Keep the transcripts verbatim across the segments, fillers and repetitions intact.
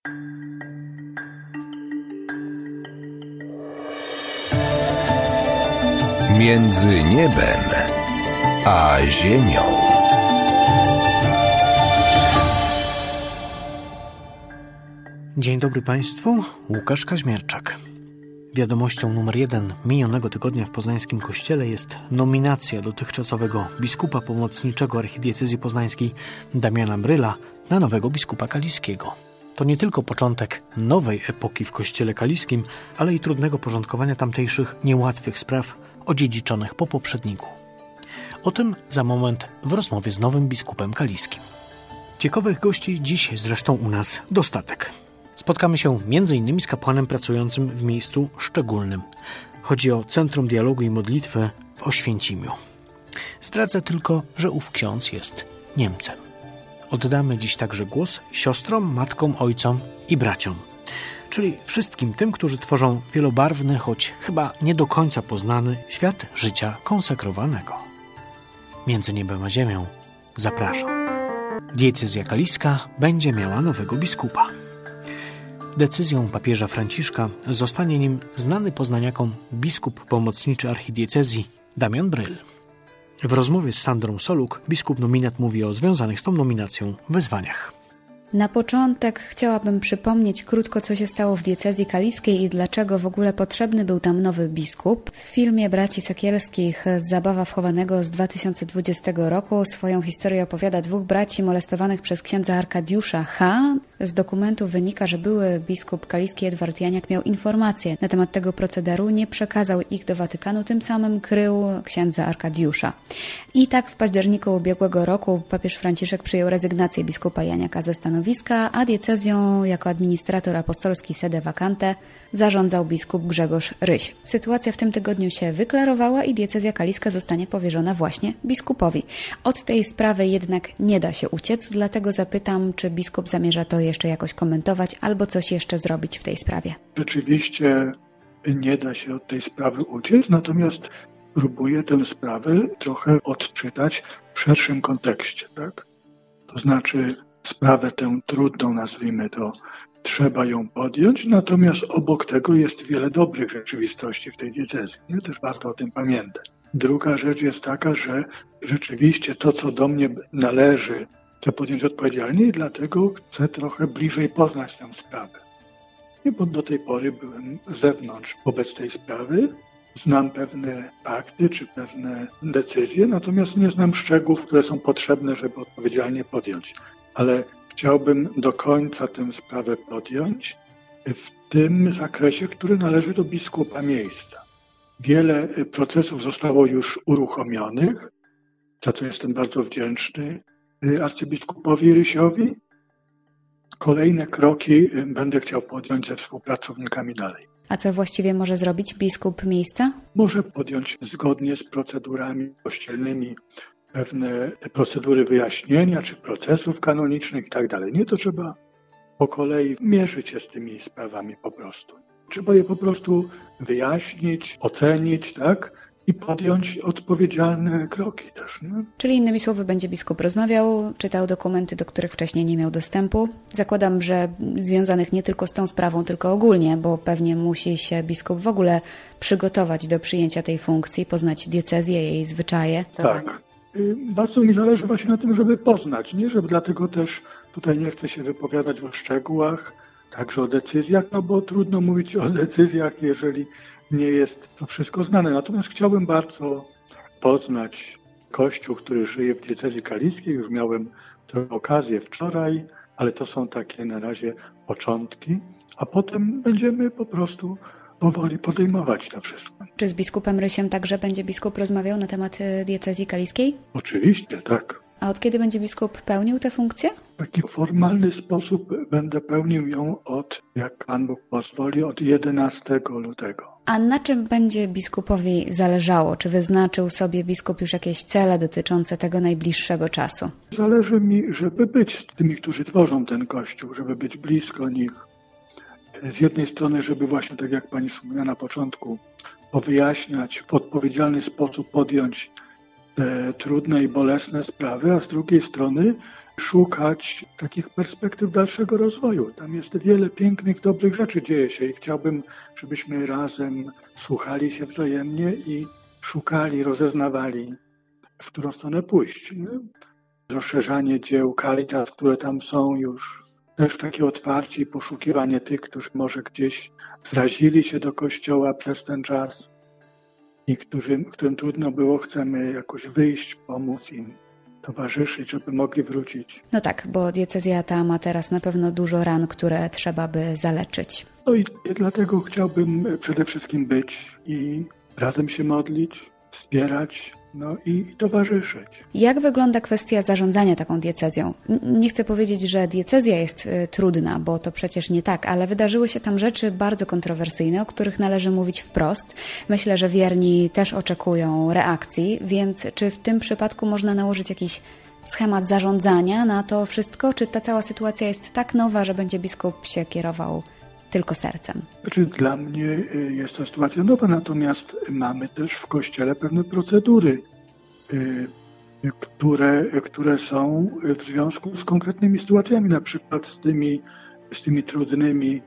Między niebem a ziemią. Dzień dobry Państwu, Łukasz Kaźmierczak. Wiadomością numer jeden minionego tygodnia w poznańskim kościele jest nominacja dotychczasowego biskupa pomocniczego archidiecezji poznańskiej Damiana Bryla na nowego biskupa kaliskiego. To nie tylko początek nowej epoki w kościele kaliskim, ale i trudnego porządkowania tamtejszych niełatwych spraw odziedziczonych po poprzedniku. O tym za moment w rozmowie z nowym biskupem kaliskim. Ciekawych gości dziś zresztą u nas dostatek. Spotkamy się między innymi z kapłanem pracującym w miejscu szczególnym. Chodzi o Centrum Dialogu i Modlitwy w Oświęcimiu. Zdradzę tylko, że ów ksiądz jest Niemcem. Oddamy dziś także głos siostrom, matkom, ojcom i braciom, czyli wszystkim tym, którzy tworzą wielobarwny, choć chyba nie do końca poznany świat życia konsekrowanego. Między niebem a ziemią zapraszam. Diecezja kaliska będzie miała nowego biskupa. Decyzją papieża Franciszka zostanie nim znany poznaniakom biskup pomocniczy archidiecezji Damian Bryl. W rozmowie z Sandrą Soluk biskup nominat mówi o związanych z tą nominacją wyzwaniach. Na początek chciałabym przypomnieć krótko, co się stało w diecezji kaliskiej i dlaczego w ogóle potrzebny był tam nowy biskup. W filmie braci Sekielskich Zabawa wchowanego z dwa tysiące dwudziestego roku swoją historię opowiada dwóch braci molestowanych przez księdza Arkadiusza H. Z dokumentu wynika, że były biskup kaliski Edward Janiak miał informacje na temat tego procederu, nie przekazał ich do Watykanu, tym samym krył księdza Arkadiusza. I tak w październiku ubiegłego roku papież Franciszek przyjął rezygnację biskupa Janiaka ze stanowiska, a diecezją jako administrator apostolski sede vacante zarządzał biskup Grzegorz Ryś. Sytuacja w tym tygodniu się wyklarowała i diecezja kaliska zostanie powierzona właśnie biskupowi. Od tej sprawy jednak nie da się uciec, dlatego zapytam, czy biskup zamierza to jeszcze jakoś komentować albo coś jeszcze zrobić w tej sprawie. Rzeczywiście nie da się od tej sprawy uciec, natomiast próbuję tę sprawę trochę odczytać w szerszym kontekście, tak? To znaczy sprawę tę trudną, nazwijmy to, trzeba ją podjąć, natomiast obok tego jest wiele dobrych rzeczywistości w tej diecezji. Nie? Też warto o tym pamiętać. Druga rzecz jest taka, że rzeczywiście to, co do mnie należy, chcę podjąć odpowiedzialnie i dlatego chcę trochę bliżej poznać tę sprawę. Nie, bo do tej pory byłem z zewnątrz wobec tej sprawy, znam pewne fakty czy pewne decyzje, natomiast nie znam szczegółów, które są potrzebne, żeby odpowiedzialnie podjąć. Ale chciałbym do końca tę sprawę podjąć w tym zakresie, który należy do biskupa miejsca. Wiele procesów zostało już uruchomionych, za co jestem bardzo wdzięczny arcybiskupowi Rysiowi. Kolejne kroki będę chciał podjąć ze współpracownikami dalej. A co właściwie może zrobić biskup miejsca? Może podjąć zgodnie z procedurami kościelnymi pewne procedury wyjaśnienia czy procesów kanonicznych i tak dalej. Nie, to trzeba po kolei mierzyć się z tymi sprawami po prostu. Trzeba je po prostu wyjaśnić, ocenić, tak? I podjąć odpowiedzialne kroki też. Nie? Czyli innymi słowy będzie biskup rozmawiał, czytał dokumenty, do których wcześniej nie miał dostępu. Zakładam, że związanych nie tylko z tą sprawą, tylko ogólnie, bo pewnie musi się biskup w ogóle przygotować do przyjęcia tej funkcji, poznać diecezję, jej zwyczaje. Tak. Bardzo mi zależy właśnie na tym, żeby poznać, nie? Żeby dlatego też tutaj nie chcę się wypowiadać o szczegółach, także o decyzjach, no bo trudno mówić o decyzjach, jeżeli nie jest to wszystko znane. Natomiast chciałbym bardzo poznać Kościół, który żyje w diecezji kaliskiej. Już miałem tę okazję wczoraj, ale to są takie na razie początki, a potem będziemy po prostu powoli podejmować to wszystko. Czy z biskupem Rysiem także będzie biskup rozmawiał na temat diecezji kaliskiej? Oczywiście, tak. A od kiedy będzie biskup pełnił tę funkcję? W taki formalny sposób będę pełnił ją od, jak Pan Bóg pozwoli, od jedenastego lutego. A na czym będzie biskupowi zależało? Czy wyznaczył sobie biskup już jakieś cele dotyczące tego najbliższego czasu? Zależy mi, żeby być z tymi, którzy tworzą ten Kościół, żeby być blisko nich. Z jednej strony, żeby właśnie, tak jak Pani wspomniała na początku, powyjaśniać, w odpowiedzialny sposób podjąć te trudne i bolesne sprawy, a z drugiej strony szukać takich perspektyw dalszego rozwoju. Tam jest wiele pięknych, dobrych rzeczy dzieje się i chciałbym, żebyśmy razem słuchali się wzajemnie i szukali, rozeznawali, w którą stronę pójść. Rozszerzanie dzieł Caritas, które tam są już, też takie otwarcie i poszukiwanie tych, którzy może gdzieś zrazili się do Kościoła przez ten czas i którym, którym trudno było, chcemy jakoś wyjść, pomóc im, towarzyszyć, żeby mogli wrócić. No tak, bo diecezja ta ma teraz na pewno dużo ran, które trzeba by zaleczyć. No i, i dlatego chciałbym przede wszystkim być i razem się modlić, wspierać, no i, i towarzyszyć. Jak wygląda kwestia zarządzania taką diecezją? Nie chcę powiedzieć, że diecezja jest y, trudna, bo to przecież nie tak, ale wydarzyły się tam rzeczy bardzo kontrowersyjne, o których należy mówić wprost. Myślę, że wierni też oczekują reakcji, więc czy w tym przypadku można nałożyć jakiś schemat zarządzania na to wszystko, czy ta cała sytuacja jest tak nowa, że będzie biskup się kierował tylko sercem? Znaczy, dla mnie jest to sytuacja nowa, natomiast mamy też w Kościele pewne procedury, które, które są w związku z konkretnymi sytuacjami, na przykład z tymi, z tymi trudnymi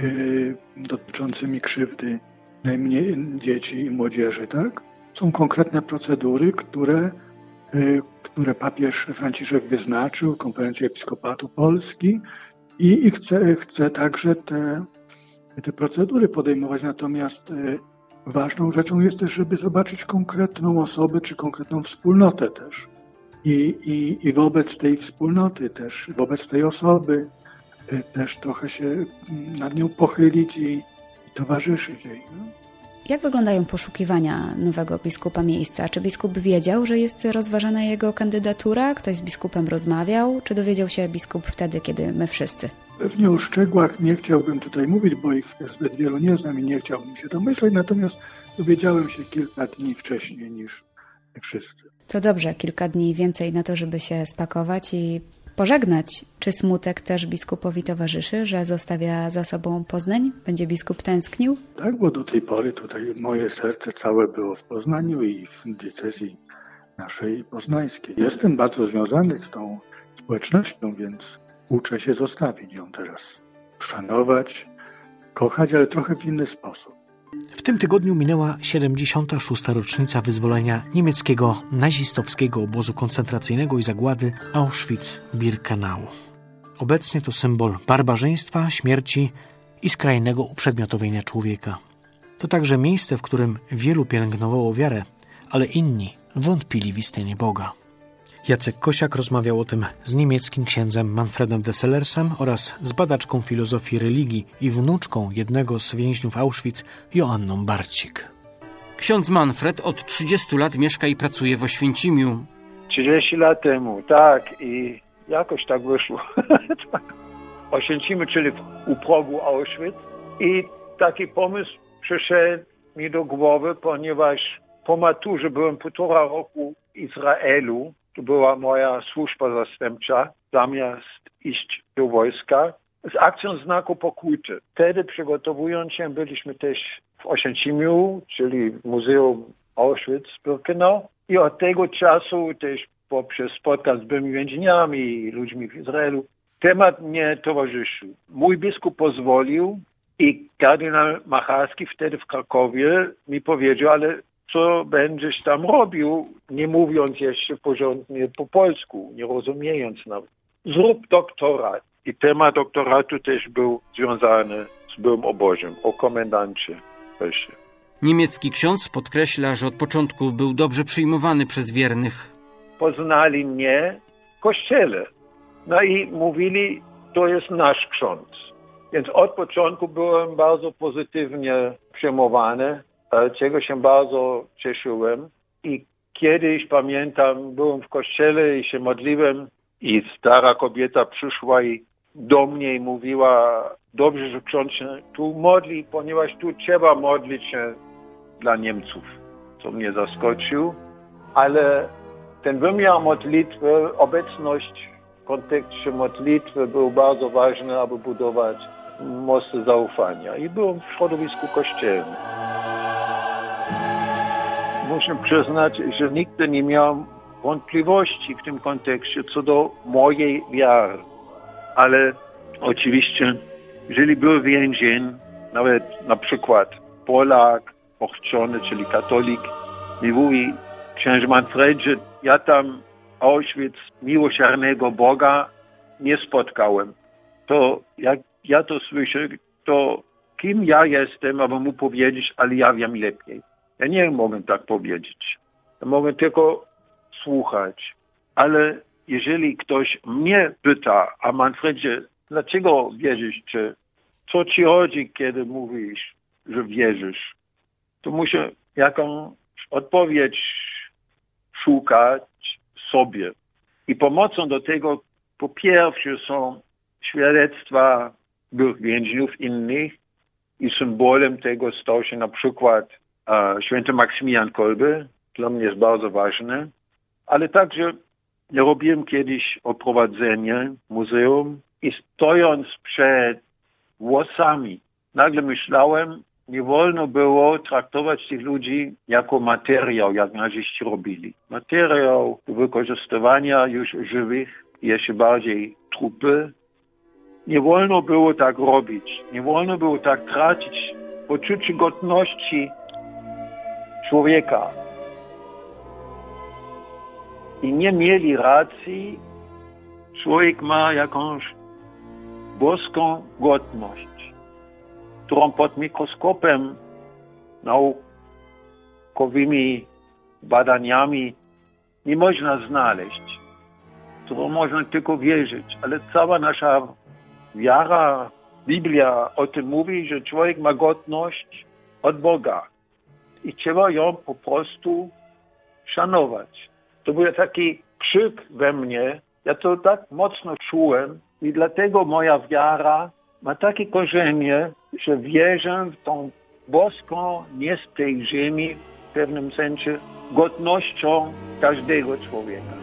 dotyczącymi krzywdy najmniej dzieci i młodzieży, tak? Są konkretne procedury, które, które papież Franciszek wyznaczył, Konferencja Episkopatu Polski, I, i chcę, chcę także te, te procedury podejmować, natomiast y, ważną rzeczą jest też, żeby zobaczyć konkretną osobę czy konkretną wspólnotę też. I, i, i wobec tej wspólnoty też, wobec tej osoby y, też trochę się y, nad nią pochylić i, i towarzyszyć jej. No. Jak wyglądają poszukiwania nowego biskupa miejsca? Czy biskup wiedział, że jest rozważana jego kandydatura? Ktoś z biskupem rozmawiał? Czy dowiedział się biskup wtedy, kiedy my wszyscy? Pewnie o szczegółach nie chciałbym tutaj mówić, bo ich zbyt wielu nie znam i nie chciałbym się domyślać, natomiast dowiedziałem się kilka dni wcześniej niż wszyscy. To dobrze, kilka dni więcej na to, żeby się spakować i pożegnać. Czy smutek też biskupowi towarzyszy, że zostawia za sobą Poznań? Będzie biskup tęsknił? Tak, bo do tej pory tutaj moje serce całe było w Poznaniu i w diecezji naszej poznańskiej. Jestem bardzo związany z tą społecznością, więc uczę się zostawić ją teraz. Szanować, kochać, ale trochę w inny sposób. W tym tygodniu minęła siedemdziesiąta szósta rocznica wyzwolenia niemieckiego nazistowskiego obozu koncentracyjnego i zagłady Auschwitz-Birkenau. Obecnie to symbol barbarzyństwa, śmierci i skrajnego uprzedmiotowienia człowieka. To także miejsce, w którym wielu pielęgnowało wiarę, ale inni wątpili w istnienie Boga. Jacek Kosiak rozmawiał o tym z niemieckim księdzem Manfredem Dessellersem oraz z badaczką filozofii religii i wnuczką jednego z więźniów Auschwitz, Joanną Barcik. Ksiądz Manfred od trzydziestu lat mieszka i pracuje w Oświęcimiu. trzydzieści lat temu, tak, i jakoś tak wyszło. Oświęcimy, czyli u progu Auschwitz, i taki pomysł przyszedł mi do głowy, ponieważ po maturze byłem półtora roku w Izraelu. To była moja służba zastępcza, zamiast iść do wojska, z akcją Znaku Pokuty. Wtedy, przygotowując się, byliśmy też w Oświęcimiu, czyli w Muzeum Auschwitz-Birkenau, i od tego czasu też poprzez spotkania z byłymi więźniami i ludźmi w Izraelu temat mnie towarzyszył. Mój biskup pozwolił i kardynał Macharski wtedy w Krakowie mi powiedział, ale co będziesz tam robił, nie mówiąc jeszcze porządnie po polsku, nie rozumiejąc nawet. Zrób doktorat. I temat doktoratu też był związany z byłym obozem, o komendancie. Jeszcze. Niemiecki ksiądz podkreśla, że od początku był dobrze przyjmowany przez wiernych. Poznali mnie w kościele. No i mówili, to jest nasz ksiądz. Więc od początku byłem bardzo pozytywnie przyjmowany, czego się bardzo cieszyłem. I kiedyś, pamiętam, byłem w kościele i się modliłem i stara kobieta przyszła i do mnie i mówiła, dobrze, że ksiądz się tu modli, ponieważ tu trzeba modlić się dla Niemców, co mnie zaskoczył. Ale ten wymiar modlitwy, obecność w kontekście modlitwy był bardzo ważny, aby budować mosty zaufania. I byłem w środowisku kościelnym. muszę przyznać, że nigdy nie miałem wątpliwości w tym kontekście co do mojej wiary. Ale oczywiście, jeżeli był więzień, nawet na przykład Polak, ochrzczony, czyli katolik, mi mówi, księże Manfredzie, ja tam Auschwitz, miłosiernego Boga nie spotkałem. To jak ja to słyszę, to kim ja jestem, aby mu powiedzieć, ale ja wiem lepiej. Ja nie mogę tak powiedzieć. Ja mogę tylko słuchać. Ale jeżeli ktoś mnie pyta, a Manfredzie, dlaczego wierzysz, czy co ci chodzi, kiedy mówisz, że wierzysz, to muszę jakąś odpowiedź szukać sobie. I pomocą do tego po pierwsze są świadectwa byłych więźniów innych i symbolem tego stał się na przykład uh, święty Maksymilian Kolbe, dla mnie jest bardzo ważne, ale także ja robiłem kiedyś oprowadzenie w muzeum i stojąc przed włosami, nagle myślałem, nie wolno było traktować tych ludzi jako materiał, jak naziści robili. Materiał do wykorzystywania już żywych, jeszcze bardziej trupy. Nie wolno było tak robić. Nie wolno było tak tracić poczucie godności człowieka. I nie mieli racji. Człowiek ma jakąś boską godność, którą pod mikroskopem naukowymi badaniami nie można znaleźć, którą można tylko wierzyć. Ale cała nasza wiara, Biblia o tym mówi, że człowiek ma godność od Boga i trzeba ją po prostu szanować. To był taki krzyk we mnie, ja to tak mocno czułem i dlatego moja wiara ma takie korzenie, że wierzę w tą boską, nie z tej ziemi, w pewnym sensie, godnością każdego człowieka.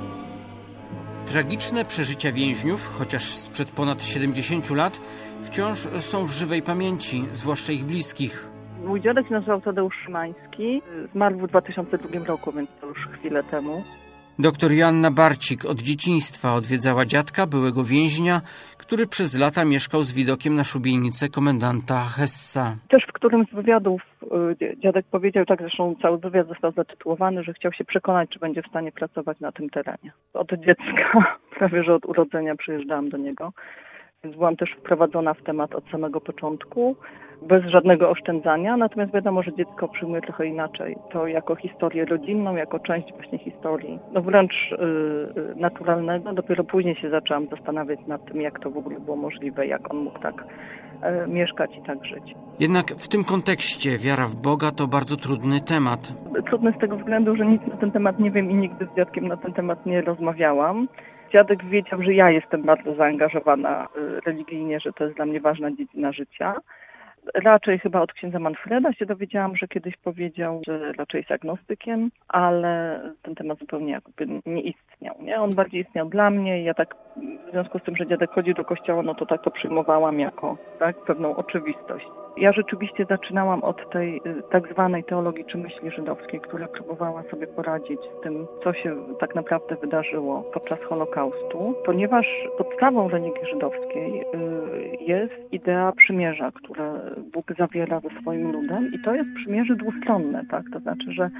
Tragiczne przeżycia więźniów, chociaż sprzed ponad siedemdziesięciu lat, wciąż są w żywej pamięci, zwłaszcza ich bliskich. Mój dziadek się nazywał Tadeusz Szymański, zmarł w dwa tysiące drugim roku, więc to już chwilę temu. Doktor Joanna Barcik od dzieciństwa odwiedzała dziadka, byłego więźnia, który przez lata mieszkał z widokiem na szubienicę komendanta Hessa. Też w którymś z wywiadów dziadek powiedział, tak zresztą cały wywiad został zatytułowany, że chciał się przekonać, czy będzie w stanie pracować na tym terenie. Od dziecka, prawie że od urodzenia przyjeżdżałam do niego, więc byłam też wprowadzona w temat od samego początku, bez żadnego oszczędzania, natomiast wiadomo, że dziecko przyjmuje trochę inaczej. To jako historię rodzinną, jako część właśnie historii, no wręcz yy, naturalnego. Dopiero później się zaczęłam zastanawiać nad tym, jak to w ogóle było możliwe, jak on mógł tak yy, mieszkać i tak żyć. Jednak w tym kontekście wiara w Boga to bardzo trudny temat. Trudny z tego względu, że nic na ten temat nie wiem i nigdy z dziadkiem na ten temat nie rozmawiałam. Dziadek wiedział, że ja jestem bardzo zaangażowana yy, religijnie, że to jest dla mnie ważna dziedzina życia. Raczej chyba od księdza Manfreda się dowiedziałam, że kiedyś powiedział, że raczej jest agnostykiem, ale ten temat zupełnie jakby nie istniał. Nie? On bardziej istniał dla mnie. Ja tak w związku z tym, że dziadek chodzi do kościoła, no to tak to przyjmowałam jako tak, pewną oczywistość. Ja rzeczywiście zaczynałam od tej tak zwanej teologii czy myśli żydowskiej, która próbowała sobie poradzić z tym, co się tak naprawdę wydarzyło podczas Holokaustu, ponieważ podstawą religii żydowskiej jest idea przymierza, które Bóg zawiera ze swoim ludem i to jest przymierze dwustronne, tak? To znaczy, że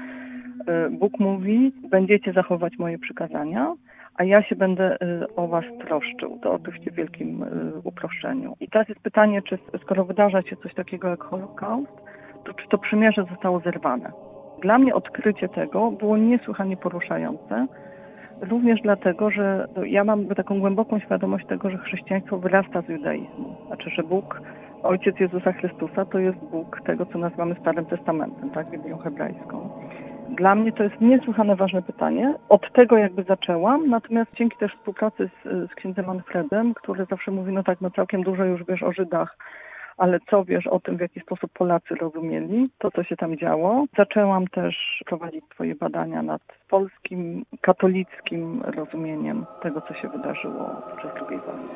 Bóg mówi, będziecie zachować moje przykazania, a ja się będę o was troszczył. To oczywiście w wielkim uproszczeniu. I teraz jest pytanie, czy skoro wydarza się coś takiego jak Holokaust, to czy to przymierze zostało zerwane? Dla mnie odkrycie tego było niesłychanie poruszające, również dlatego, że ja mam taką głęboką świadomość tego, że chrześcijaństwo wyrasta z judaizmu. Znaczy, że Bóg, Ojciec Jezusa Chrystusa, to jest Bóg tego, co nazywamy Starym Testamentem, tak, Biblią hebrajską. Dla mnie to jest niesłychanie ważne pytanie. Od tego jakby zaczęłam, natomiast dzięki też współpracy z, z księdzem Manfredem, który zawsze mówi, no tak, no całkiem dużo już wiesz o Żydach, ale co wiesz o tym, w jaki sposób Polacy rozumieli to, co się tam działo. Zaczęłam też prowadzić swoje badania nad polskim, katolickim rozumieniem tego, co się wydarzyło podczas drugiej wojny.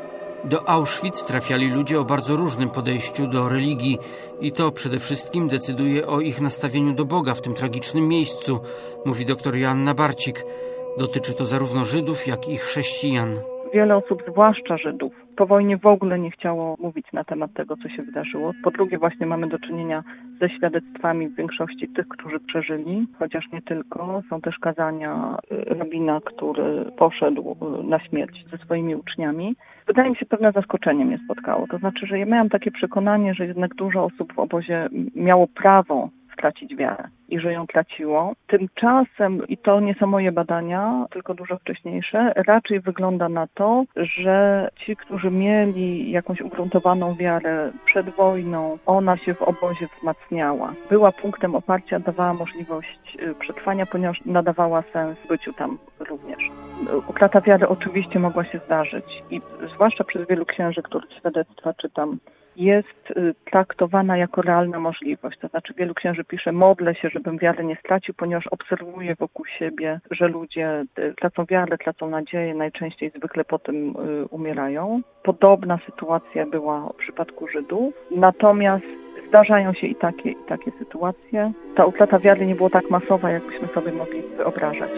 Do Auschwitz trafiali ludzie o bardzo różnym podejściu do religii i to przede wszystkim decyduje o ich nastawieniu do Boga w tym tragicznym miejscu, mówi dr Joanna Barcik. Dotyczy to zarówno Żydów, jak i chrześcijan. Wiele osób, zwłaszcza Żydów, po wojnie w ogóle nie chciało mówić na temat tego, co się wydarzyło. Po drugie, właśnie mamy do czynienia ze świadectwami w większości tych, którzy przeżyli, chociaż nie tylko. Są też kazania rabina, który poszedł na śmierć ze swoimi uczniami. Wydaje mi się, pewne zaskoczenie mnie spotkało. To znaczy, że ja miałam takie przekonanie, że jednak dużo osób w obozie miało prawo stracić wiarę i że ją traciło. Tymczasem, i to nie są moje badania, tylko dużo wcześniejsze, raczej wygląda na to, że ci, którzy mieli jakąś ugruntowaną wiarę przed wojną, ona się w obozie wzmacniała. Była punktem oparcia, dawała możliwość przetrwania, ponieważ nadawała sens byciu tam również. Utrata wiary oczywiście mogła się zdarzyć i zwłaszcza przez wielu księży, których świadectwa czytam, jest traktowana jako realna możliwość. To znaczy wielu księży pisze, modlę się, żebym wiarę nie stracił, ponieważ obserwuję wokół siebie, że ludzie tracą wiarę, tracą nadzieję, najczęściej zwykle po tym umierają. Podobna sytuacja była w przypadku Żydów. Natomiast zdarzają się i takie, i takie sytuacje. Ta utrata wiary nie była tak masowa, jakbyśmy sobie mogli wyobrażać.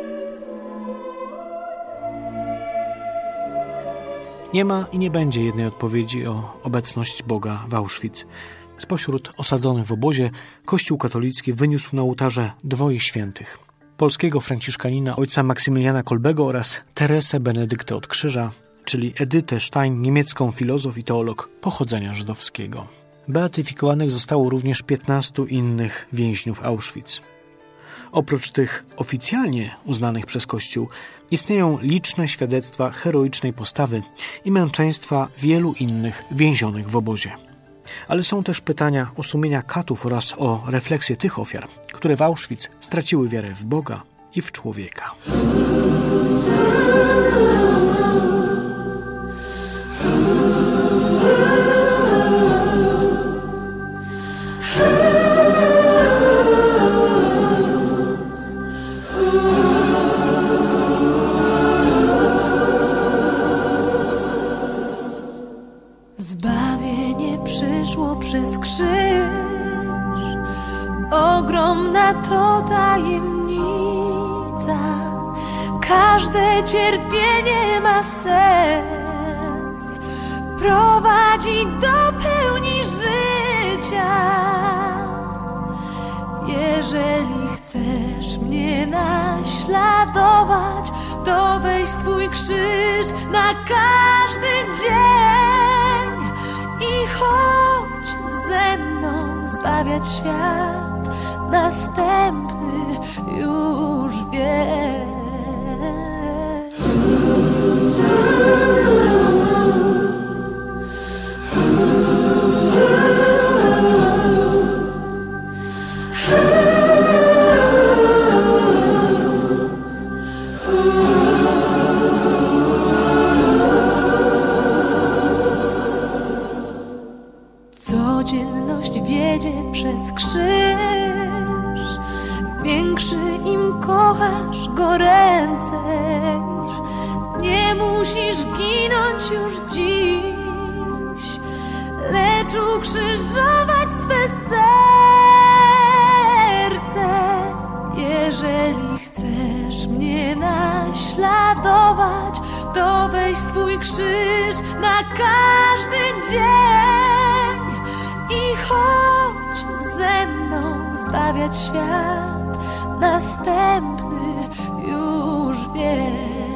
Nie ma i nie będzie jednej odpowiedzi o obecność Boga w Auschwitz. Spośród osadzonych w obozie Kościół katolicki wyniósł na ołtarze dwoje świętych. Polskiego franciszkanina ojca Maksymiliana Kolbego oraz Teresę Benedykty od Krzyża, czyli Edytę Stein, niemiecką filozof i teolog pochodzenia żydowskiego. Beatyfikowanych zostało również piętnastu innych więźniów Auschwitz. Oprócz tych oficjalnie uznanych przez Kościół istnieją liczne świadectwa heroicznej postawy i męczeństwa wielu innych więzionych w obozie. Ale są też pytania o sumienia katów oraz o refleksję tych ofiar, które w Auschwitz straciły wiarę w Boga i w człowieka. Zbawienie przyszło przez krzyż, ogromna to tajemnica. Każde cierpienie ma sens, prowadzi do pełni życia. Jeżeli chcesz mnie naśladować, to weź swój krzyż na każdy dzień i chodź ze mną zbawiać świat, następny już wie. Codzienność wiedzie przez krzyż, większy im kochasz go ręcej. Nie musisz ginąć już dziś, lecz ukrzyżować swe serce. Jeżeli chcesz mnie naśladować, to weź swój krzyż na każdy dzień i chodź ze mną zbawiać świat, następny już wie.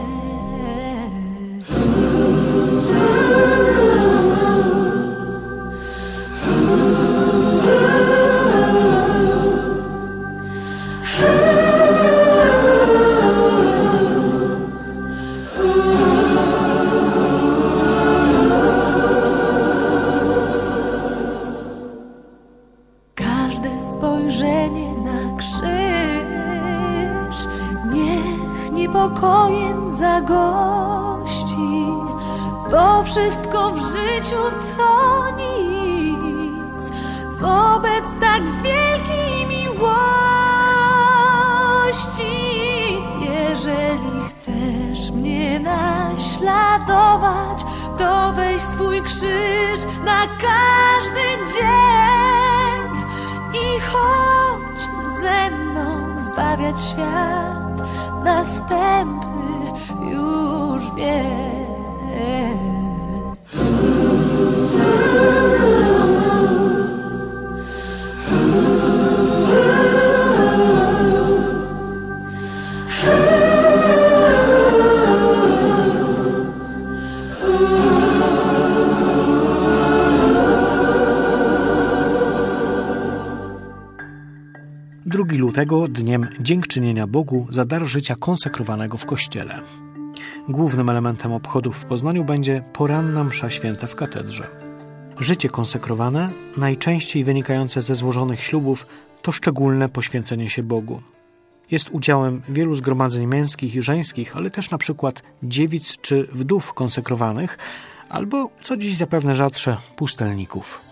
Spojrzenie na krzyż niech niepokojem zagości, bo wszystko w życiu to nic wobec tak wielkiej miłości. Jeżeli chcesz mnie naśladować, to weź swój krzyż na każdy dzień i chodź ze mną zbawiać świat, następny już wie. drugiego lutego dniem dziękczynienia Bogu za dar życia konsekrowanego w Kościele. Głównym elementem obchodów w Poznaniu będzie poranna msza święta w katedrze. Życie konsekrowane, najczęściej wynikające ze złożonych ślubów, to szczególne poświęcenie się Bogu. Jest udziałem wielu zgromadzeń męskich i żeńskich, ale też na przykład dziewic czy wdów konsekrowanych, albo, co dziś zapewne rzadsze, pustelników.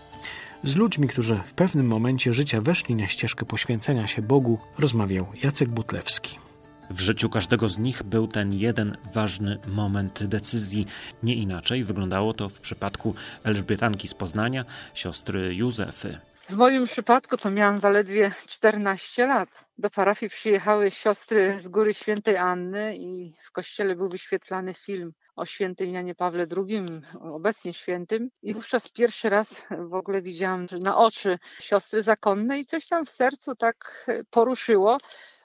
Z ludźmi, którzy w pewnym momencie życia weszli na ścieżkę poświęcenia się Bogu, rozmawiał Jacek Butlewski. W życiu każdego z nich był ten jeden ważny moment decyzji. Nie inaczej wyglądało to w przypadku Elżbietanki z Poznania, siostry Józefy. W moim przypadku to miałam zaledwie czternaście lat. Do parafii przyjechały siostry z Góry Świętej Anny i w kościele był wyświetlany film o świętym Janie Pawle drugim, obecnie świętym. I wówczas pierwszy raz w ogóle widziałam na oczy siostry zakonne i coś tam w sercu tak poruszyło,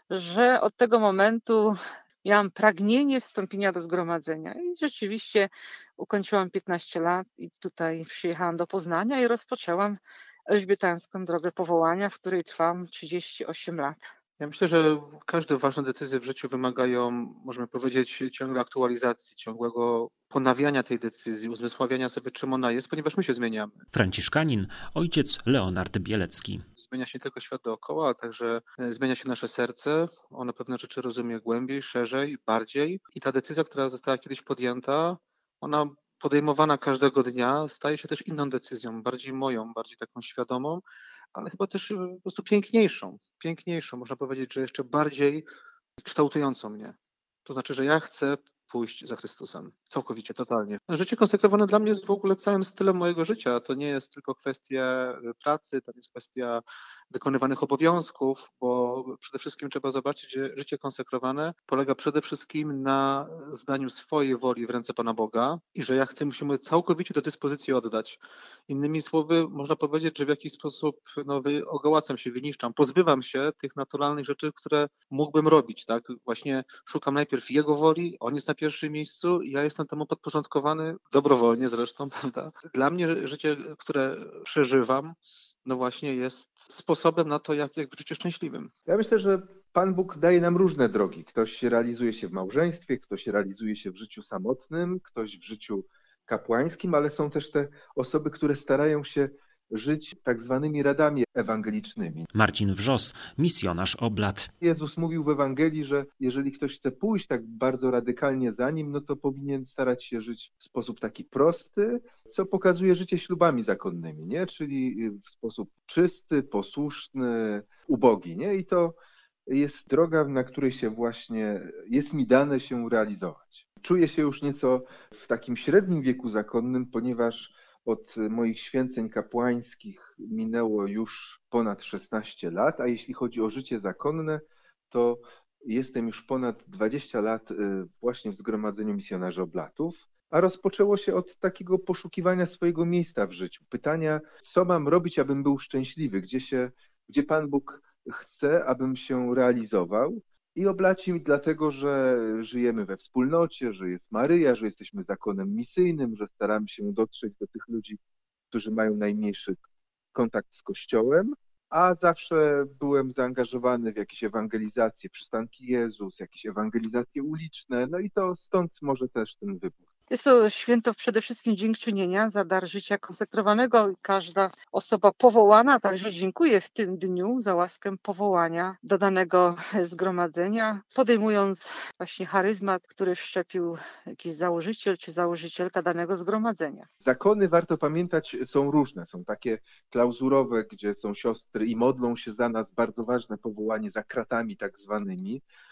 że od tego momentu miałam pragnienie wstąpienia do zgromadzenia. I rzeczywiście ukończyłam piętnaście lat i tutaj przyjechałam do Poznania i rozpoczęłam elżbietańską drogę powołania, w której trwam trzydzieści osiem lat. Ja myślę, że każde ważne decyzje w życiu wymagają, możemy powiedzieć, ciągłej aktualizacji, ciągłego ponawiania tej decyzji, uzmysławiania sobie, czym ona jest, ponieważ my się zmieniamy. Franciszkanin, ojciec Leonard Bielecki. Zmienia się nie tylko świat dookoła, ale także zmienia się nasze serce. Ono pewne rzeczy rozumie głębiej, szerzej, bardziej. I ta decyzja, która została kiedyś podjęta, ona podejmowana każdego dnia, staje się też inną decyzją, bardziej moją, bardziej taką świadomą, ale chyba też po prostu piękniejszą. Piękniejszą, można powiedzieć, że jeszcze bardziej kształtującą mnie. To znaczy, że ja chcę pójść za Chrystusem. Całkowicie, totalnie. Życie konsekrowane dla mnie jest w ogóle całym stylem mojego życia. To nie jest tylko kwestia pracy, to nie jest kwestia wykonywanych obowiązków, bo przede wszystkim trzeba zobaczyć, że życie konsekrowane polega przede wszystkim na zdaniu swojej woli w ręce Pana Boga i że ja chcę mu się całkowicie do dyspozycji oddać. Innymi słowy, można powiedzieć, że w jakiś sposób no, ogołacam się, wyniszczam, pozbywam się tych naturalnych rzeczy, które mógłbym robić. Tak? Właśnie szukam najpierw Jego woli, On jest na pierwszym miejscu i ja jestem temu podporządkowany, dobrowolnie zresztą, prawda? Dla mnie życie, które przeżywam, no właśnie jest sposobem na to, jak, jak być życie szczęśliwym. Ja myślę, że Pan Bóg daje nam różne drogi. Ktoś realizuje się w małżeństwie, ktoś realizuje się w życiu samotnym, ktoś w życiu kapłańskim, ale są też te osoby, które starają się żyć tak zwanymi radami ewangelicznymi. Marcin Wrzos, misjonarz Oblat. Jezus mówił w Ewangelii, że jeżeli ktoś chce pójść tak bardzo radykalnie za Nim, no to powinien starać się żyć w sposób taki prosty, co pokazuje życie ślubami zakonnymi, nie? Czyli w sposób czysty, posłuszny, ubogi, nie? I to jest droga, na której się właśnie jest mi dane się realizować. Czuję się już nieco w takim średnim wieku zakonnym, ponieważ od moich święceń kapłańskich minęło już ponad szesnaście lat, a jeśli chodzi o życie zakonne, to jestem już ponad dwadzieścia lat właśnie w Zgromadzeniu Misjonarzy Oblatów, a rozpoczęło się od takiego poszukiwania swojego miejsca w życiu. Pytania, co mam robić, abym był szczęśliwy, gdzie się, gdzie Pan Bóg chce, abym się realizował. I Oblaci mi dlatego, że żyjemy we wspólnocie, że jest Maryja, że jesteśmy zakonem misyjnym, że staramy się dotrzeć do tych ludzi, którzy mają najmniejszy kontakt z Kościołem, a zawsze byłem zaangażowany w jakieś ewangelizacje, przystanki Jezus, jakieś ewangelizacje uliczne, no i to stąd może też ten wybór. Jest to święto przede wszystkim dziękczynienia za dar życia konsekrowanego. Każda osoba powołana także dziękuję w tym dniu za łaskę powołania do danego zgromadzenia, podejmując właśnie charyzmat, który wszczepił jakiś założyciel czy założycielka danego zgromadzenia. Zakony, warto pamiętać, są różne. Są takie klauzurowe, gdzie są siostry i modlą się za nas, bardzo ważne powołanie za kratami tak zwanymi.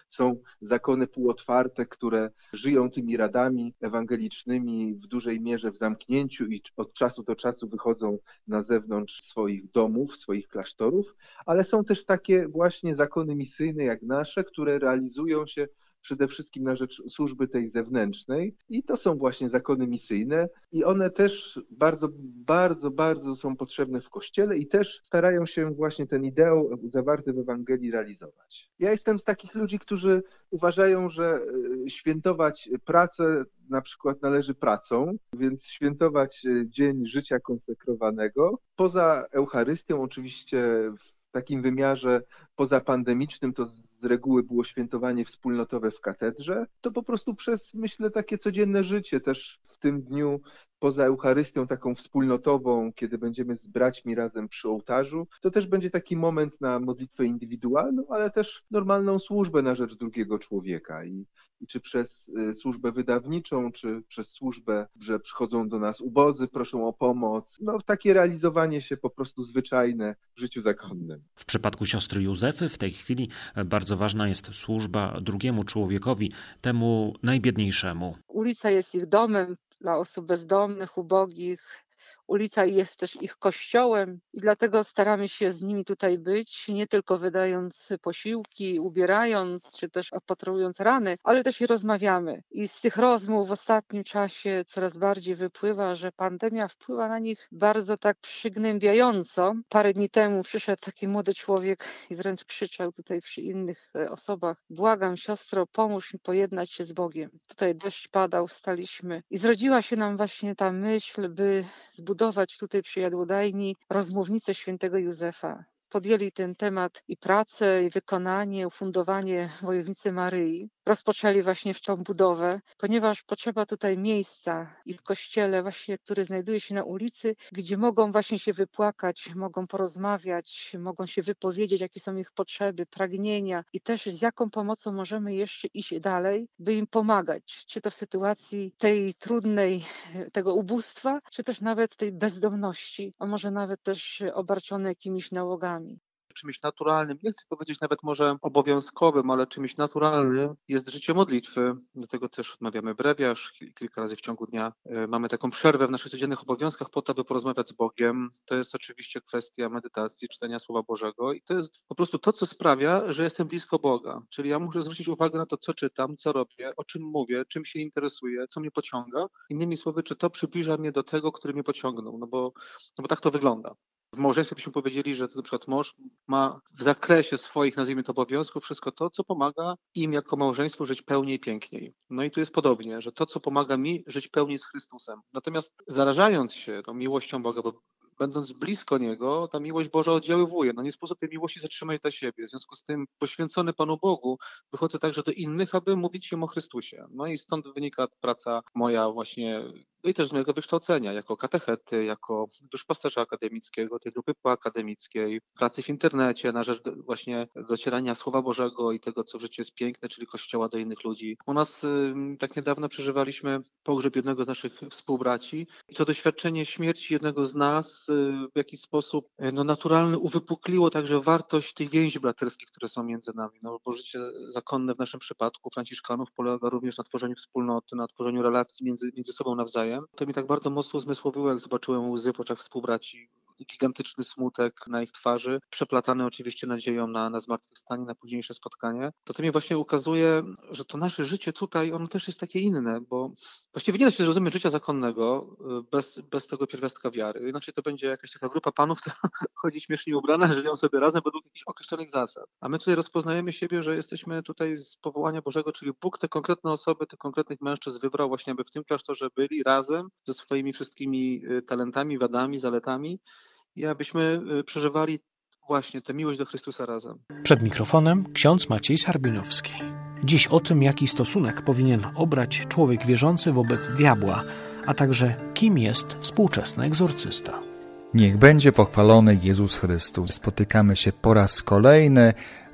są zakony półotwarte, które żyją tymi radami ewangelicznymi w dużej mierze w zamknięciu i od czasu do czasu wychodzą na zewnątrz swoich domów, swoich klasztorów, ale są też takie właśnie zakony misyjne jak nasze, które realizują się przede wszystkim na rzecz służby tej zewnętrznej i to są właśnie zakony misyjne i one też bardzo, bardzo, bardzo są potrzebne w Kościele i też starają się właśnie ten ideał zawarty w Ewangelii realizować. Ja jestem z takich ludzi, którzy uważają, że świętować pracę na przykład należy pracą, więc świętować dzień życia konsekrowanego. Poza Eucharystią oczywiście w takim wymiarze pozapandemicznym to z reguły było świętowanie wspólnotowe w katedrze, to po prostu przez, myślę, takie codzienne życie też w tym dniu poza Eucharystią taką wspólnotową, kiedy będziemy z braćmi razem przy ołtarzu, to też będzie taki moment na modlitwę indywidualną, ale też normalną służbę na rzecz drugiego człowieka. I, i czy przez służbę wydawniczą, czy przez służbę, że przychodzą do nas ubodzy, proszą o pomoc, no takie realizowanie się po prostu zwyczajne w życiu zakonnym. W przypadku siostry Józefy w tej chwili bardzo ważna jest służba drugiemu człowiekowi, temu najbiedniejszemu. Ulica jest ich domem dla osób bezdomnych, ubogich. Ulica jest też ich kościołem i dlatego staramy się z nimi tutaj być, nie tylko wydając posiłki, ubierając, czy też opatrując rany, ale też i rozmawiamy. I z tych rozmów w ostatnim czasie coraz bardziej wypływa, że pandemia wpływa na nich bardzo tak przygnębiająco. Parę dni temu przyszedł taki młody człowiek i wręcz krzyczał tutaj przy innych osobach: błagam siostro, pomóż mi pojednać się z Bogiem. Tutaj deszcz padał, wstaliśmy i zrodziła się nam właśnie ta myśl, by zbudować tutaj przy jadłodajni rozmównicę świętego Józefa. Podjęli ten temat i pracę, i wykonanie, ufundowanie Wojownicy Maryi. Rozpoczęli właśnie w tą budowę, ponieważ potrzeba tutaj miejsca i w kościele właśnie, który znajduje się na ulicy, gdzie mogą właśnie się wypłakać, mogą porozmawiać, mogą się wypowiedzieć, jakie są ich potrzeby, pragnienia i też z jaką pomocą możemy jeszcze iść dalej, by im pomagać, czy to w sytuacji tej trudnej, tego ubóstwa, czy też nawet tej bezdomności, a może nawet też obarczone jakimiś nałogami. Czymś naturalnym, nie chcę powiedzieć nawet może obowiązkowym, ale czymś naturalnym jest życie modlitwy. Do tego też odmawiamy brewiarz kilka razy w ciągu dnia. Mamy taką przerwę w naszych codziennych obowiązkach po to, aby porozmawiać z Bogiem. To jest oczywiście kwestia medytacji, czytania Słowa Bożego i to jest po prostu to, co sprawia, że jestem blisko Boga. Czyli ja muszę zwrócić uwagę na to, co czytam, co robię, o czym mówię, czym się interesuję, co mnie pociąga. Innymi słowy, czy to przybliża mnie do tego, który mnie pociągnął, no bo, no bo tak to wygląda. W małżeństwie byśmy powiedzieli, że to na przykład mąż ma w zakresie swoich, nazwijmy to, obowiązków wszystko to, co pomaga im jako małżeństwu żyć pełniej i piękniej. No i tu jest podobnie, że to, co pomaga mi żyć pełniej z Chrystusem. Natomiast zarażając się tą miłością Boga, bo będąc blisko Niego, ta miłość Boża oddziaływuje. No nie sposób tej miłości zatrzymać dla siebie. W związku z tym poświęcony Panu Bogu wychodzę także do innych, aby mówić im o Chrystusie. No i stąd wynika praca moja właśnie, no i też z mojego wykształcenia, jako katechety, jako duszpasterza akademickiego, tej grupy poakademickiej, pracy w internecie na rzecz właśnie docierania Słowa Bożego i tego, co w życiu jest piękne, czyli Kościoła do innych ludzi. U nas y, tak niedawno przeżywaliśmy pogrzeb jednego z naszych współbraci i to doświadczenie śmierci jednego z nas y, w jakiś sposób y, no, naturalny uwypukliło także wartość tych więzi braterskich, które są między nami. No, bo życie zakonne w naszym przypadku Franciszkanów polega również na tworzeniu wspólnoty, na tworzeniu relacji między, między sobą nawzajem. To mi tak bardzo mocno uzmysłowiło, jak zobaczyłem łzy w oczach współbraci, gigantyczny smutek na ich twarzy, przeplatany oczywiście nadzieją na, na zmartwychwstanie, na późniejsze spotkanie. To to mi właśnie ukazuje, że to nasze życie tutaj, ono też jest takie inne, bo właściwie nie da się zrozumieć życia zakonnego bez, bez tego pierwiastka wiary. Inaczej to będzie jakaś taka grupa panów, która chodzi śmiesznie ubrana, żyją sobie razem według jakichś określonych zasad. A my tutaj rozpoznajemy siebie, że jesteśmy tutaj z powołania Bożego, czyli Bóg te konkretne osoby, tych konkretnych mężczyzn wybrał właśnie, aby w tym klasztorze byli razem ze swoimi wszystkimi talentami, wadami, zaletami i abyśmy przeżywali właśnie tę miłość do Chrystusa razem. Przed mikrofonem ksiądz Maciej Sarbinowski. Dziś o tym, jaki stosunek powinien obrać człowiek wierzący wobec diabła, a także kim jest współczesny egzorcysta. Niech będzie pochwalony Jezus Chrystus. Spotykamy się po raz kolejny,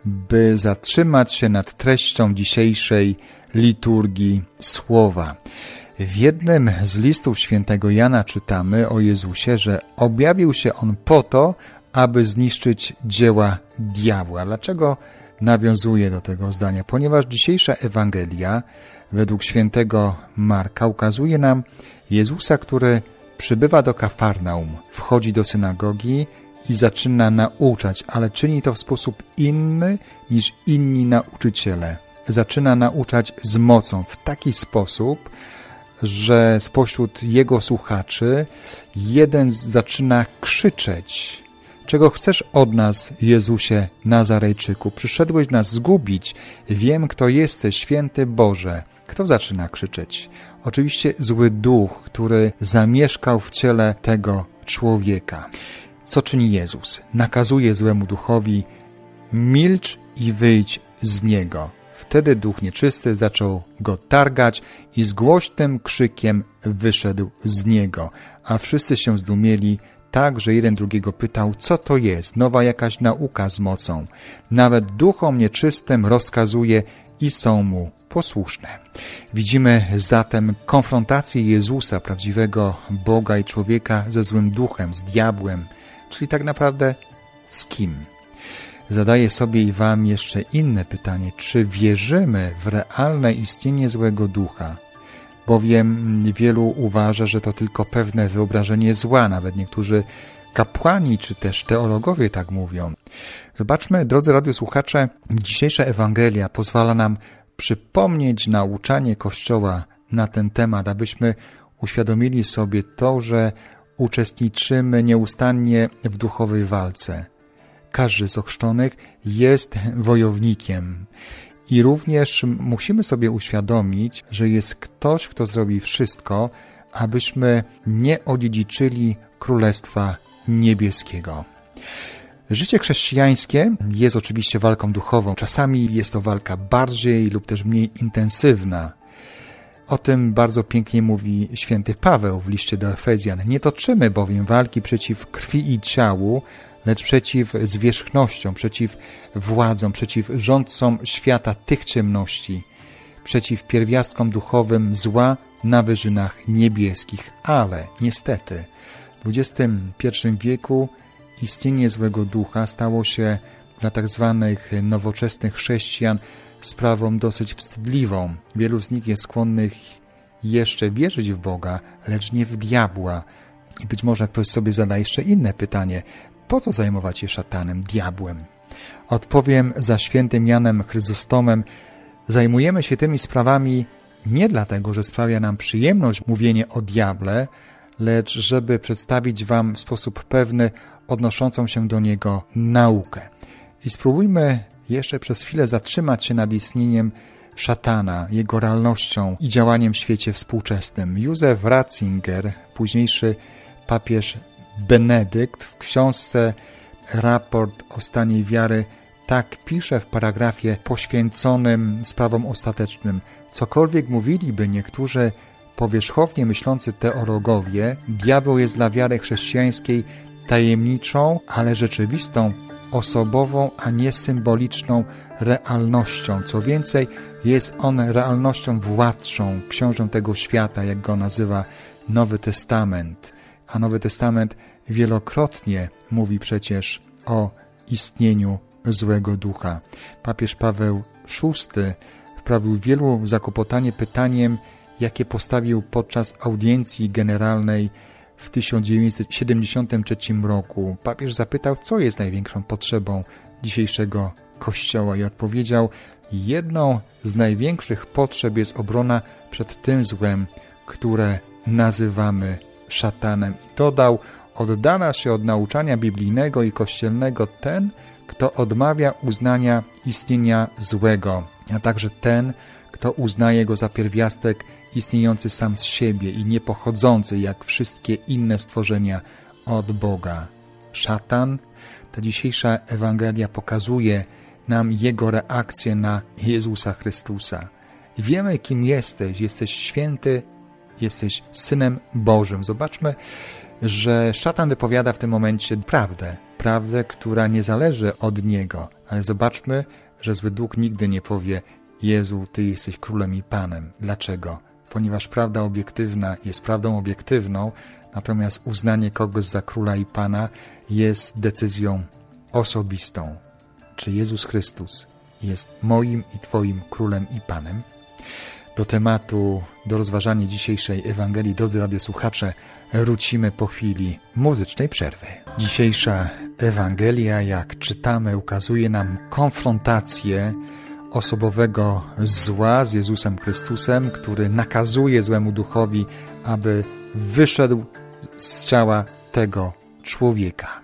by zatrzymać się nad treścią dzisiejszej liturgii Słowa. W jednym z listów świętego Jana czytamy o Jezusie, że objawił się On po to, aby zniszczyć dzieła diabła. Dlaczego nawiązuje do tego zdania, ponieważ dzisiejsza Ewangelia według świętego Marka ukazuje nam Jezusa, który przybywa do Kafarnaum, wchodzi do synagogi i zaczyna nauczać, ale czyni to w sposób inny niż inni nauczyciele. Zaczyna nauczać z mocą w taki sposób, że spośród jego słuchaczy jeden zaczyna krzyczeć: czego chcesz od nas, Jezusie Nazarejczyku? Przyszedłeś nas zgubić. Wiem, kto jesteś, święty Boże. Kto zaczyna krzyczeć? Oczywiście zły duch, który zamieszkał w ciele tego człowieka. Co czyni Jezus? Nakazuje złemu duchowi: milcz i wyjdź z niego. Wtedy duch nieczysty zaczął go targać i z głośnym krzykiem wyszedł z niego, a wszyscy się zdumieli, tak, że jeden drugiego pytał, co to jest, nowa jakaś nauka z mocą. Nawet duchom nieczystym rozkazuje i są mu posłuszne. Widzimy zatem konfrontację Jezusa, prawdziwego Boga i człowieka, ze złym duchem, z diabłem, czyli tak naprawdę z kim? Zadaję sobie i wam jeszcze inne pytanie. Czy wierzymy w realne istnienie złego ducha? Bowiem wielu uważa, że to tylko pewne wyobrażenie zła. Nawet niektórzy kapłani czy też teologowie tak mówią. Zobaczmy, drodzy radiosłuchacze, dzisiejsza Ewangelia pozwala nam przypomnieć nauczanie Kościoła na ten temat, abyśmy uświadomili sobie to, że uczestniczymy nieustannie w duchowej walce. Każdy z ochrzczonych jest wojownikiem i również musimy sobie uświadomić, że jest ktoś, kto zrobi wszystko, abyśmy nie odziedziczyli Królestwa Niebieskiego. Życie chrześcijańskie jest oczywiście walką duchową. Czasami jest to walka bardziej lub też mniej intensywna. O tym bardzo pięknie mówi święty Paweł w liście do Efezjan. Nie toczymy bowiem walki przeciw krwi i ciału, lecz przeciw zwierzchnościom, przeciw władzom, przeciw rządcom świata tych ciemności, przeciw pierwiastkom duchowym zła na wyżynach niebieskich. Ale niestety w dwudziestym pierwszym wieku istnienie złego ducha stało się dla tak zwanych nowoczesnych chrześcijan sprawą dosyć wstydliwą. Wielu z nich jest skłonnych jeszcze wierzyć w Boga, lecz nie w diabła. I być może ktoś sobie zada jeszcze inne pytanie. Po co zajmować się szatanem, diabłem? Odpowiem za świętym Janem Chryzostomem. Zajmujemy się tymi sprawami nie dlatego, że sprawia nam przyjemność mówienie o diable, lecz żeby przedstawić wam w sposób pewny odnoszącą się do niego naukę. I spróbujmy jeszcze przez chwilę zatrzymać się nad istnieniem szatana, jego realnością i działaniem w świecie współczesnym. Józef Ratzinger, późniejszy papież Benedykt, w książce Raport o stanie wiary tak pisze w paragrafie poświęconym sprawom ostatecznym. Cokolwiek mówiliby niektórzy powierzchownie myślący teologowie, diabeł jest dla wiary chrześcijańskiej tajemniczą, ale rzeczywistą, osobową, a nie symboliczną realnością. Co więcej, jest on realnością władczą, książę tego świata, jak go nazywa Nowy Testament. A Nowy Testament wielokrotnie mówi przecież o istnieniu złego ducha. Papież Paweł szósty wprawił wielu zakłopotanie pytaniem, jakie postawił podczas audiencji generalnej w tysiąc dziewięćset siedemdziesiątym trzecim roku. Papież zapytał, co jest największą potrzebą dzisiejszego Kościoła i odpowiedział, jedną z największych potrzeb jest obrona przed tym złem, które nazywamy szatanem. I dodał, oddala się od nauczania biblijnego i kościelnego ten, kto odmawia uznania istnienia złego, a także ten, kto uznaje go za pierwiastek istniejący sam z siebie i nie pochodzący, jak wszystkie inne stworzenia, od Boga. Szatan, ta dzisiejsza Ewangelia pokazuje nam jego reakcję na Jezusa Chrystusa. Wiemy, kim jesteś. Jesteś święty, jesteś Synem Bożym. Zobaczmy, że szatan wypowiada w tym momencie prawdę. Prawdę, która nie zależy od niego. Ale zobaczmy, że zły duch nigdy nie powie, Jezu, Ty jesteś Królem i Panem. Dlaczego? Ponieważ prawda obiektywna jest prawdą obiektywną, natomiast uznanie kogoś za Króla i Pana jest decyzją osobistą. Czy Jezus Chrystus jest moim i Twoim Królem i Panem? Do tematu, do rozważania dzisiejszej Ewangelii, drodzy radiosłuchacze, wrócimy po chwili muzycznej przerwy. Dzisiejsza Ewangelia, jak czytamy, ukazuje nam konfrontację osobowego zła z Jezusem Chrystusem, który nakazuje złemu duchowi, aby wyszedł z ciała tego człowieka.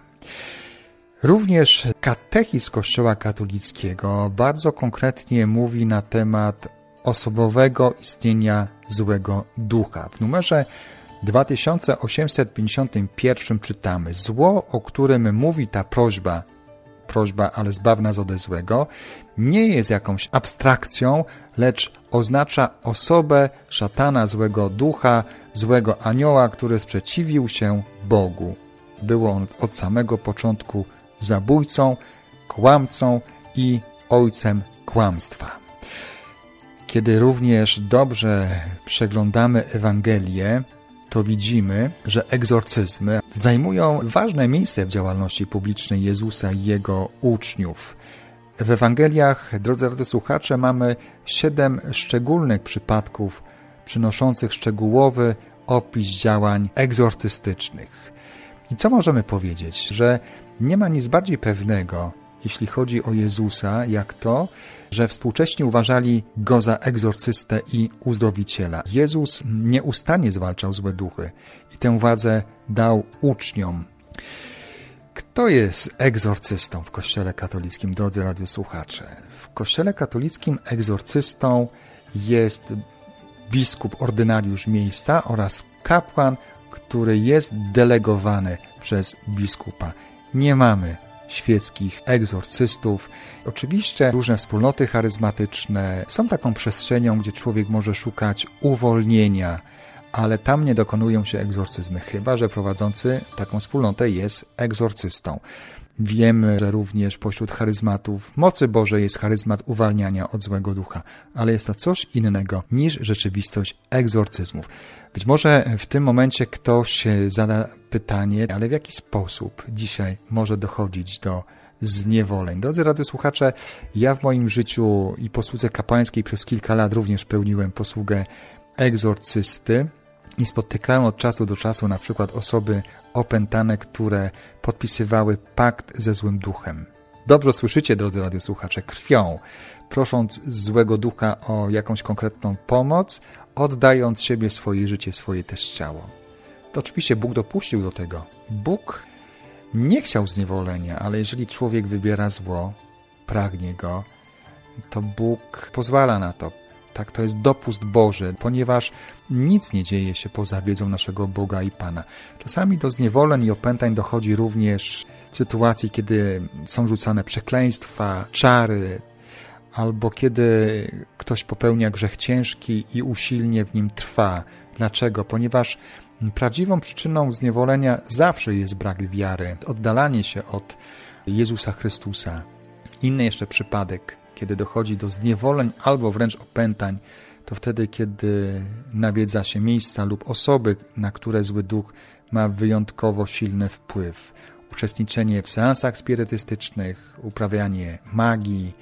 Również katechizm Kościoła katolickiego bardzo konkretnie mówi na temat osobowego istnienia złego ducha. W numerze dwa tysiące osiemset pięćdziesiątym pierwszym czytamy: zło, o którym mówi ta prośba, prośba, ale zbaw nas ode złego, nie jest jakąś abstrakcją, lecz oznacza osobę szatana, złego ducha, złego anioła, który sprzeciwił się Bogu. Był on od samego początku zabójcą, kłamcą i ojcem kłamstwa. Kiedy również dobrze przeglądamy Ewangelię, to widzimy, że egzorcyzmy zajmują ważne miejsce w działalności publicznej Jezusa i Jego uczniów. W Ewangeliach, drodzy radiosłuchacze, mamy siedem szczególnych przypadków przynoszących szczegółowy opis działań egzorcystycznych. I co możemy powiedzieć? Że nie ma nic bardziej pewnego, jeśli chodzi o Jezusa, jak to, że współcześni uważali Go za egzorcystę i uzdrowiciela. Jezus nieustannie zwalczał złe duchy i tę władzę dał uczniom. Kto jest egzorcystą w Kościele katolickim, drodzy radiosłuchacze? W Kościele katolickim egzorcystą jest biskup ordynariusz miejsca oraz kapłan, który jest delegowany przez biskupa. Nie mamy świeckich egzorcystów. Oczywiście różne wspólnoty charyzmatyczne są taką przestrzenią, gdzie człowiek może szukać uwolnienia, ale tam nie dokonują się egzorcyzmy, chyba że prowadzący taką wspólnotę jest egzorcystą. Wiemy, że również pośród charyzmatów mocy Bożej jest charyzmat uwalniania od złego ducha, ale jest to coś innego niż rzeczywistość egzorcyzmów. Być może w tym momencie ktoś zada pytanie, ale w jaki sposób dzisiaj może dochodzić do zniewoleń? Drodzy radiosłuchacze, ja w moim życiu i posłudze kapłańskiej przez kilka lat również pełniłem posługę egzorcysty i spotykałem od czasu do czasu na przykład osoby opętane, które podpisywały pakt ze złym duchem. Dobrze słyszycie, drodzy radiosłuchacze, krwią, prosząc złego ducha o jakąś konkretną pomoc, oddając siebie, swoje życie, swoje też ciało. To oczywiście Bóg dopuścił do tego. Bóg nie chciał zniewolenia, ale jeżeli człowiek wybiera zło, pragnie go, to Bóg pozwala na to. Tak, to jest dopust Boży, ponieważ nic nie dzieje się poza wiedzą naszego Boga i Pana. Czasami do zniewoleń i opętań dochodzi również w sytuacji, kiedy są rzucane przekleństwa, czary, albo kiedy ktoś popełnia grzech ciężki i usilnie w nim trwa. Dlaczego? Ponieważ prawdziwą przyczyną zniewolenia zawsze jest brak wiary, oddalanie się od Jezusa Chrystusa. Inny jeszcze przypadek, kiedy dochodzi do zniewoleń albo wręcz opętań, to wtedy, kiedy nawiedza się miejsca lub osoby, na które zły duch ma wyjątkowo silny wpływ. Uczestniczenie w seansach spirytystycznych, uprawianie magii,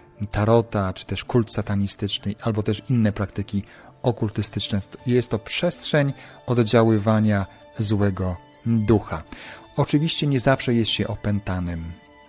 tarota, czy też kult satanistyczny, albo też inne praktyki okultystyczne. Jest to przestrzeń oddziaływania złego ducha. Oczywiście nie zawsze jest się opętanym.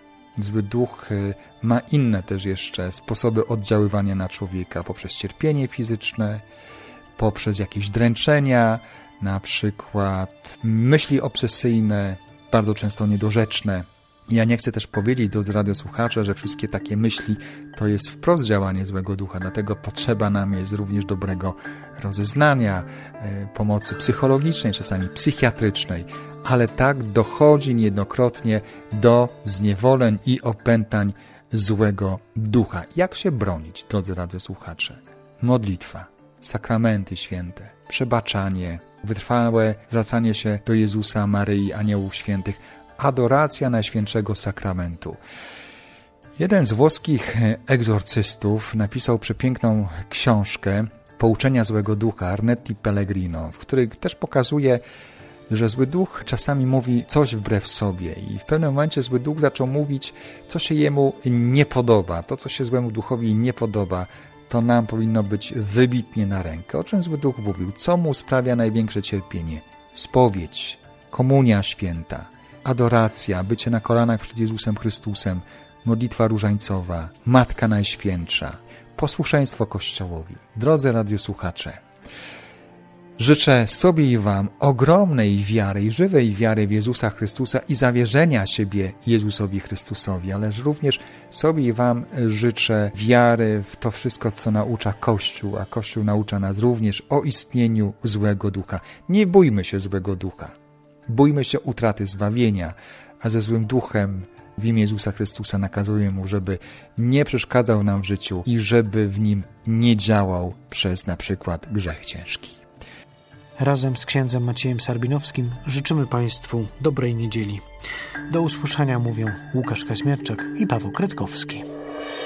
Zły duch ma inne też jeszcze sposoby oddziaływania na człowieka, poprzez cierpienie fizyczne, poprzez jakieś dręczenia, na przykład myśli obsesyjne, bardzo często niedorzeczne. Ja nie chcę też powiedzieć, drodzy radiosłuchacze, że wszystkie takie myśli to jest wprost działanie złego ducha, dlatego potrzeba nam jest również dobrego rozeznania, pomocy psychologicznej, czasami psychiatrycznej, ale tak dochodzi niejednokrotnie do zniewoleń i opętań złego ducha. Jak się bronić, drodzy radiosłuchacze? Modlitwa, sakramenty święte, przebaczanie, wytrwałe zwracanie się do Jezusa, Maryi, aniołów świętych, adoracja Najświętszego Sakramentu. Jeden z włoskich egzorcystów napisał przepiękną książkę Pouczenia złego ducha, Arnetti Pellegrino, w której też pokazuje, że zły duch czasami mówi coś wbrew sobie i w pewnym momencie zły duch zaczął mówić, co się jemu nie podoba. To, co się złemu duchowi nie podoba, to nam powinno być wybitnie na rękę. O czym zły duch mówił? Co mu sprawia największe cierpienie? Spowiedź, komunia święta, adoracja, bycie na kolanach przed Jezusem Chrystusem, modlitwa różańcowa, Matka Najświętsza, posłuszeństwo Kościołowi. Drodzy radiosłuchacze, życzę sobie i wam ogromnej wiary i żywej wiary w Jezusa Chrystusa i zawierzenia siebie Jezusowi Chrystusowi, ale również sobie i wam życzę wiary w to wszystko, co naucza Kościół, a Kościół naucza nas również o istnieniu złego ducha. Nie bójmy się złego ducha. Bójmy się utraty zbawienia, a ze złym duchem w imię Jezusa Chrystusa nakazuję mu, żeby nie przeszkadzał nam w życiu i żeby w nim nie działał przez na przykład grzech ciężki. Razem z księdzem Maciejem Sarbinowskim życzymy Państwu dobrej niedzieli. Do usłyszenia mówią Łukasz Kaźmierczak i Paweł Kretkowski.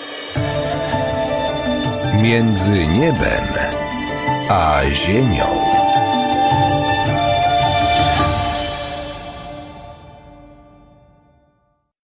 Między niebem a ziemią.